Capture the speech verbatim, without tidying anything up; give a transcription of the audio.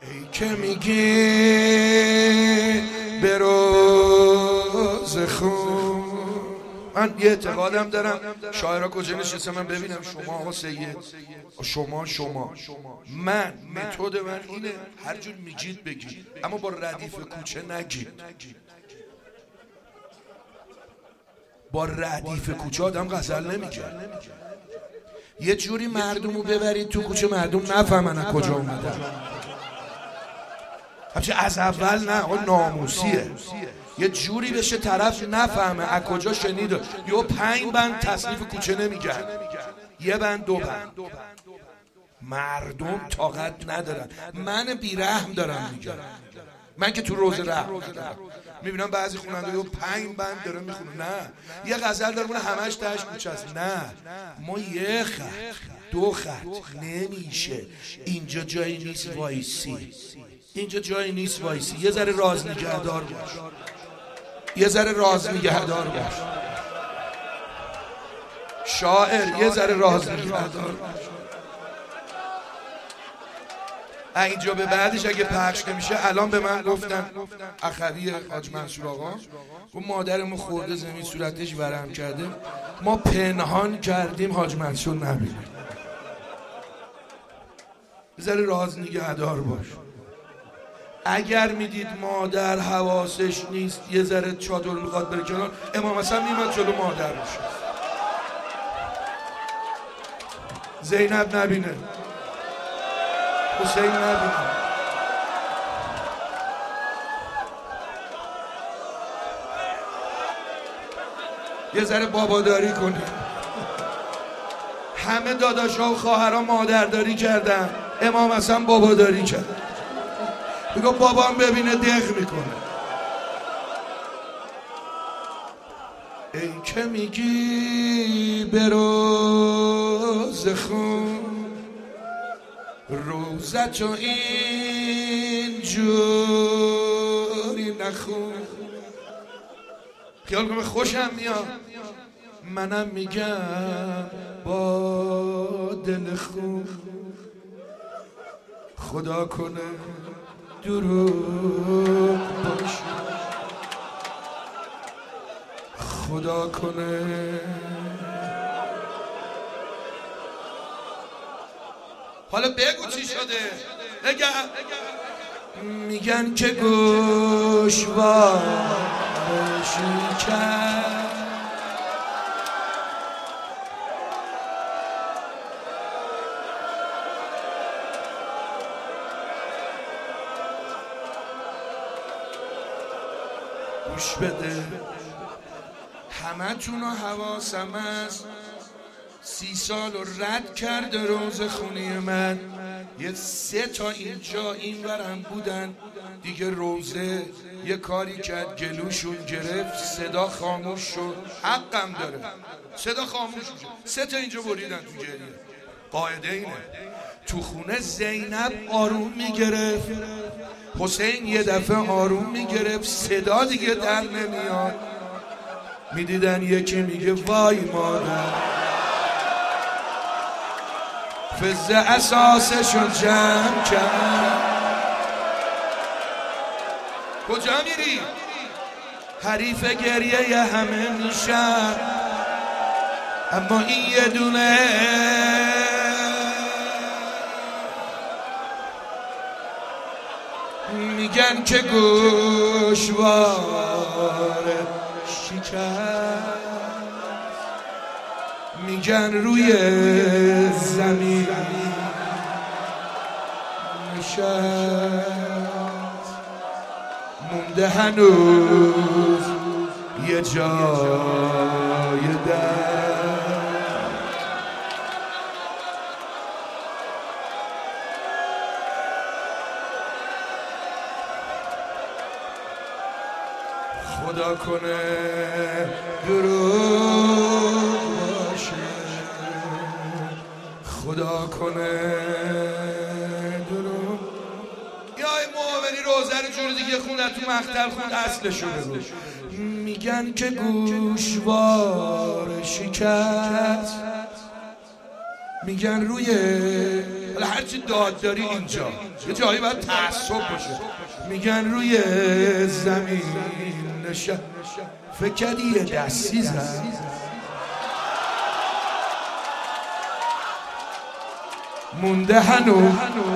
ای که میگی به روز خون. من یه اعتقادم دارم، شاعرها کجا نشسته من ببینم، شما آقا سید، شما شما من متد من اینه هر جور میگید بگید، اما با ردیف کوچه نگید. با ردیف کوچه آدم غزل نمیگه. یه جوری مردمو ببرید تو کوچه مردم نفهمن از کجا اومدن. همچه از اول نه، آقا ناموسیه. یه جوری بشه طرف نفهمه از کجا شنید. یه پنج بند تصنیف کوچه نمیگن، یه بند دو بند. مردم طاقت ندارن. من بیرحم دارم میگم. من که تو روز رحم میبینم بعضی خواننده یه پنج بند داره میخونه. نه، یه غزل داره مونه همش تهش کوچه است. نه، ما یه خط دو خط نمیشه. اینجا جایی نیست وایسی، اینجا جایی نیست وایسی. یه ذره راز نگهدار باش، یه ذره راز نگهدار باش. شاعر یه ذره راز نگهدار باش. اینجا به بعدش اگه پخش نمیشه، الان به من گفتن اخوی حاج منصور آقا و مادرمو خورده زمین صورتش ورم کرده، ما پنهان کردیم حاج منصور نبینیم. یه ذره راز نگهدار باش. اگر میدید مادر حواسش نیست یه ذره چادر میخواد بره کنار، امام حسن میمد جلو مادر بشه. زینب نبینه، حسین نبینه. یه ذره باباداری کنه. همه داداشا و خواهرها مادرداری کردن، امام حسن باباداری کرد. بگو بابام ببینه دق میکنه. ای که میگی به روز خون، روزتو اینجوری نخون. خیال کنم خوشم میاد، منم میگم با دل خون. خدا کنه دروغ باشه، خدا کنه. حالا بگو چی شده. بگم میگن که گوشوار شکر، گوش بده همه تون حواسم است. سی سال رو رد کرده روز خونی من. یه سه تا اینجا این ورم بودن دیگه. روزه یه کاری کرد گلوشون گرفت، صدا خاموش شد. حقم داره، صدا خاموش شد. سه تا اینجا بریدن تو گریه. قاعده اینه. تو خونه زینب آروم میگرفت، حسین یه دفعه آروم میگرفت، صدا دیگه در نمیاد. میدیدن یکی میگه وای مادر، فزه اساسشون جمع کرد. کجا میری؟ حریف گریه یه همه میشن، اما این یه دونه میگن که گوشواره شکست. میگن روی زمین نشست، مونده هنوز یه جای در. خدا کنه دروغ باشه، خدا کنه دروغ. یا معاونی روزه رو جور دیگه خوندن تو مقتل خوند اصلشو بگو. میگن که گوشوار شکست، میگن روی حالا هرچی داد داری اینجا یه جایی باید تعصب باشه. میگن روی زمین نشه فکر کردی یه دستی زد مونده هنو